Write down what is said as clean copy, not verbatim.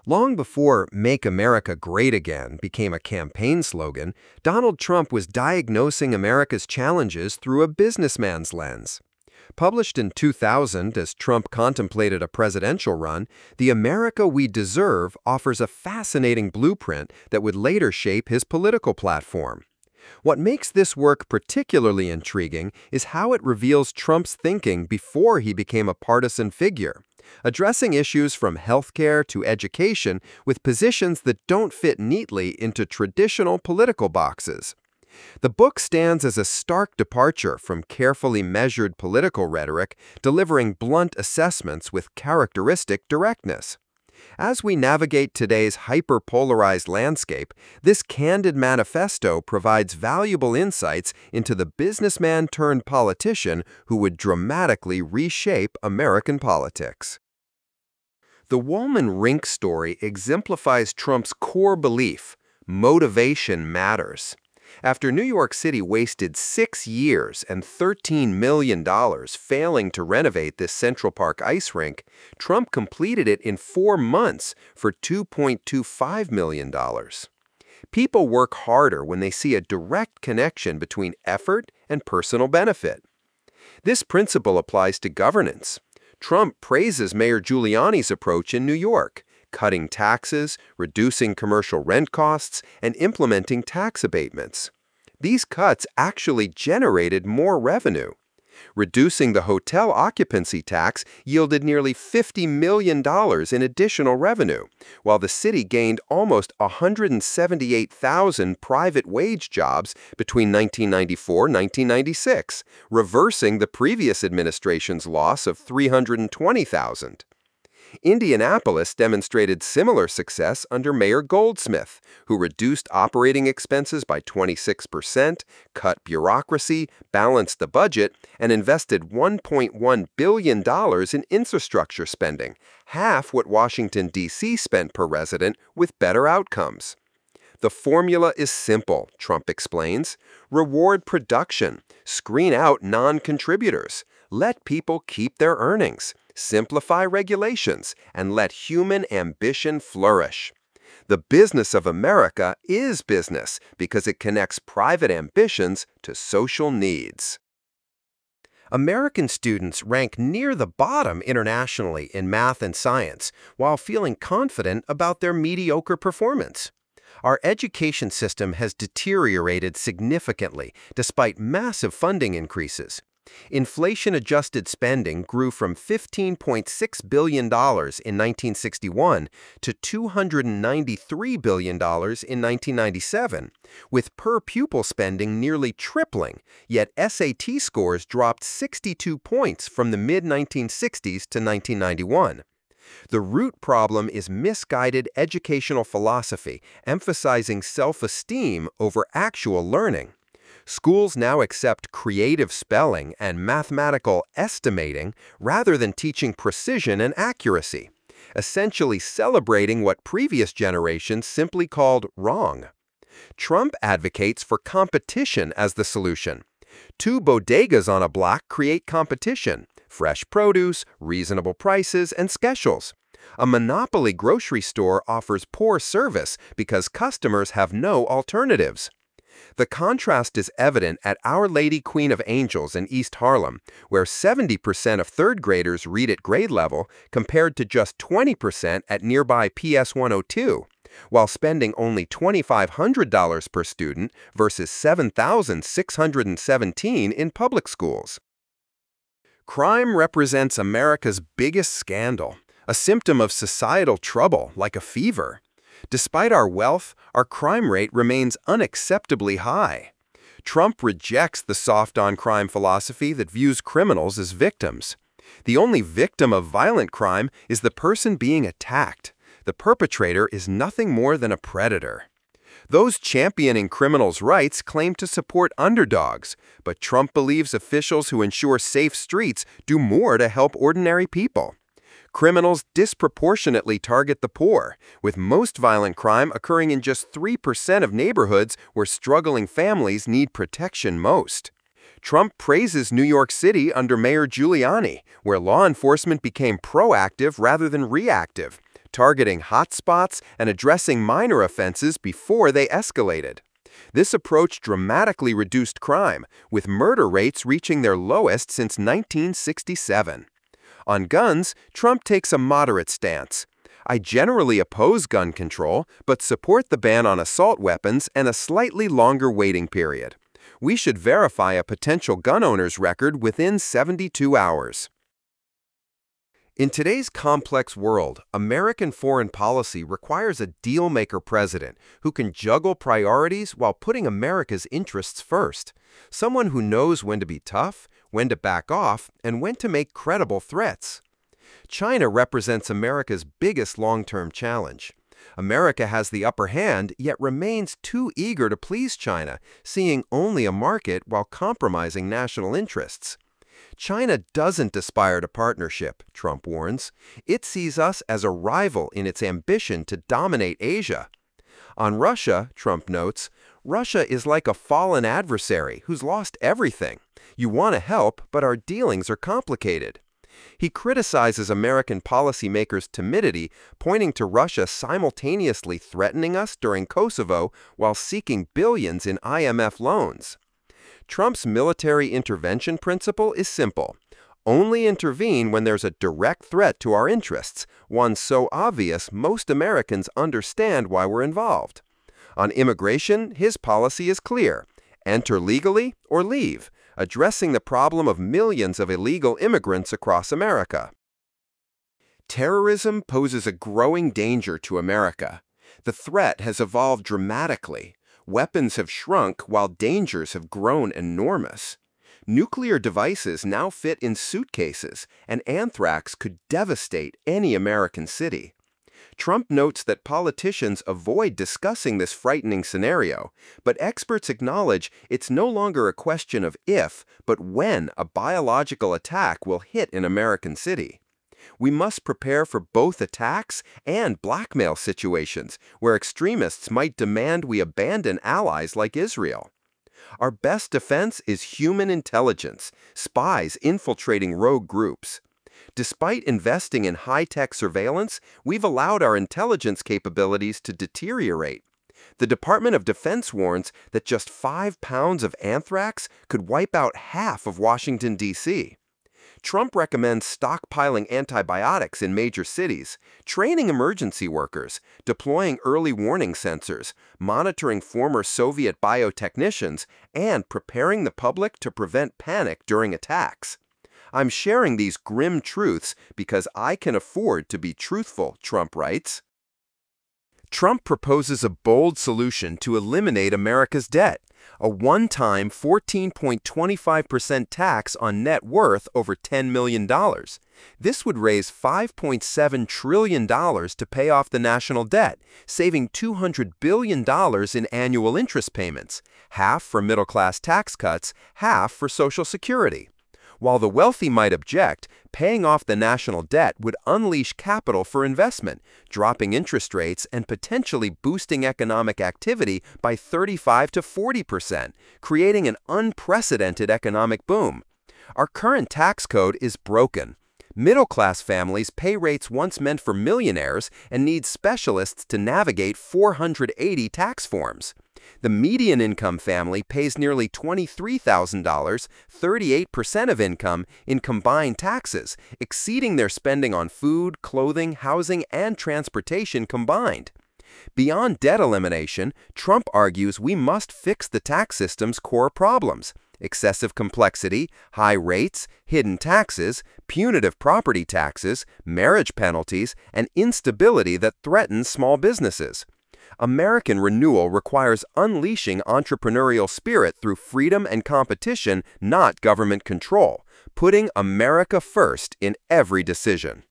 Long before Make America Great Again became a campaign slogan, Donald Trump was diagnosing America's challenges through a businessman's lens. Published in 2000 as Trump contemplated a presidential run, The America We Deserve offers a fascinating blueprint that would later shape his political platform. What makes this work particularly intriguing is how it reveals Trump's thinking before he became a partisan figure, addressing issues from healthcare to education with positions that don't fit neatly into traditional political boxes. The book stands as a stark departure from carefully measured political rhetoric, delivering blunt assessments with characteristic directness. As we navigate today's hyper-polarized landscape, this candid manifesto provides valuable insights into the businessman-turned-politician who would dramatically reshape American politics. The Wollman Rink story exemplifies Trump's core belief: motivation matters. After New York City wasted 6 years and $13 million failing to renovate this Central Park ice rink, Trump completed it in 4 months for $2.25 million. People work harder when they see a direct connection between effort and personal benefit. This principle applies to governance. Trump praises Mayor Giuliani's approach in New York, cutting taxes, reducing commercial rent costs, and implementing tax abatements. These cuts actually generated more revenue. Reducing the hotel occupancy tax yielded nearly $50 million in additional revenue, while the city gained almost 178,000 private wage jobs between 1994 and 1996, reversing the previous administration's loss of 320,000. Indianapolis demonstrated similar success under Mayor Goldsmith, who reduced operating expenses by 26%, cut bureaucracy, balanced the budget, and invested $1.1 billion in infrastructure spending, half what Washington, D.C. spent per resident, with better outcomes. The formula is simple, Trump explains. Reward production, screen out non-contributors, let people keep their earnings, simplify regulations, and let human ambition flourish. The business of America is business because it connects private ambitions to social needs. American students rank near the bottom internationally in math and science while feeling confident about their mediocre performance. Our education system has deteriorated significantly despite massive funding increases. Inflation-adjusted spending grew from $15.6 billion in 1961 to $293 billion in 1997, with per-pupil spending nearly tripling, yet SAT scores dropped 62 points from the mid-1960s to 1991. The root problem is misguided educational philosophy, emphasizing self-esteem over actual learning. Schools now accept creative spelling and mathematical estimating rather than teaching precision and accuracy, essentially celebrating what previous generations simply called wrong. Trump advocates for competition as the solution. 2 bodegas on a block create competition: fresh produce, reasonable prices, and specials. A monopoly grocery store offers poor service because customers have no alternatives. The contrast is evident at Our Lady Queen of Angels in East Harlem, where 70% of third graders read at grade level compared to just 20% at nearby PS 102, while spending only $2,500 per student versus $7,617 in public schools. Crime represents America's biggest scandal, a symptom of societal trouble like a fever. Despite our wealth, our crime rate remains unacceptably high. Trump rejects the soft-on-crime philosophy that views criminals as victims. The only victim of violent crime is the person being attacked. The perpetrator is nothing more than a predator. Those championing criminals' rights claim to support underdogs, but Trump believes officials who ensure safe streets do more to help ordinary people. Criminals disproportionately target the poor, with most violent crime occurring in just 3% of neighborhoods where struggling families need protection most. Trump praises New York City under Mayor Giuliani, where law enforcement became proactive rather than reactive, targeting hotspots and addressing minor offenses before they escalated. This approach dramatically reduced crime, with murder rates reaching their lowest since 1967. On guns, Trump takes a moderate stance. I generally oppose gun control, but support the ban on assault weapons and a slightly longer waiting period. We should verify a potential gun owner's record within 72 hours. In today's complex world, American foreign policy requires a deal-maker president who can juggle priorities while putting America's interests first. Someone who knows when to be tough, when to back off, and when to make credible threats. China represents America's biggest long-term challenge. America has the upper hand, yet remains too eager to please China, seeing only a market while compromising national interests. China doesn't aspire to partnership, Trump warns. It sees us as a rival in its ambition to dominate Asia. On Russia, Trump notes, Russia is like a fallen adversary who's lost everything. You want to help, but our dealings are complicated. He criticizes American policymakers' timidity, pointing to Russia simultaneously threatening us during Kosovo while seeking billions in IMF loans. Trump's military intervention principle is simple. Only intervene when there's a direct threat to our interests, one so obvious most Americans understand why we're involved. On immigration, his policy is clear. Enter legally or leave, addressing the problem of millions of illegal immigrants across America. Terrorism poses a growing danger to America. The threat has evolved dramatically. Weapons have shrunk while dangers have grown enormous. Nuclear devices now fit in suitcases, and anthrax could devastate any American city. Trump notes that politicians avoid discussing this frightening scenario, but experts acknowledge it's no longer a question of if, but when a biological attack will hit an American city. We must prepare for both attacks and blackmail situations where extremists might demand we abandon allies like Israel. Our best defense is human intelligence, spies infiltrating rogue groups. Despite investing in high-tech surveillance, we've allowed our intelligence capabilities to deteriorate. The Department of Defense warns that just 5 pounds of anthrax could wipe out half of Washington, D.C. Trump recommends stockpiling antibiotics in major cities, training emergency workers, deploying early warning sensors, monitoring former Soviet biotechnicians, and preparing the public to prevent panic during attacks. I'm sharing these grim truths because I can afford to be truthful, Trump writes. Trump proposes a bold solution to eliminate America's debt, a one-time 14.25% tax on net worth over $10 million. This would raise $5.7 trillion to pay off the national debt, saving $200 billion in annual interest payments, half for middle-class tax cuts, half for Social Security. While the wealthy might object, paying off the national debt would unleash capital for investment, dropping interest rates and potentially boosting economic activity by 35 to 40%, creating an unprecedented economic boom. Our current tax code is broken. Middle-class families pay rates once meant for millionaires and need specialists to navigate 480 tax forms. The median income family pays nearly $23,000, 38% of income, in combined taxes, exceeding their spending on food, clothing, housing, and transportation combined. Beyond debt elimination, Trump argues we must fix the tax system's core problems: excessive complexity, high rates, hidden taxes, punitive property taxes, marriage penalties, and instability that threatens small businesses. American renewal requires unleashing entrepreneurial spirit through freedom and competition, not government control, putting America first in every decision.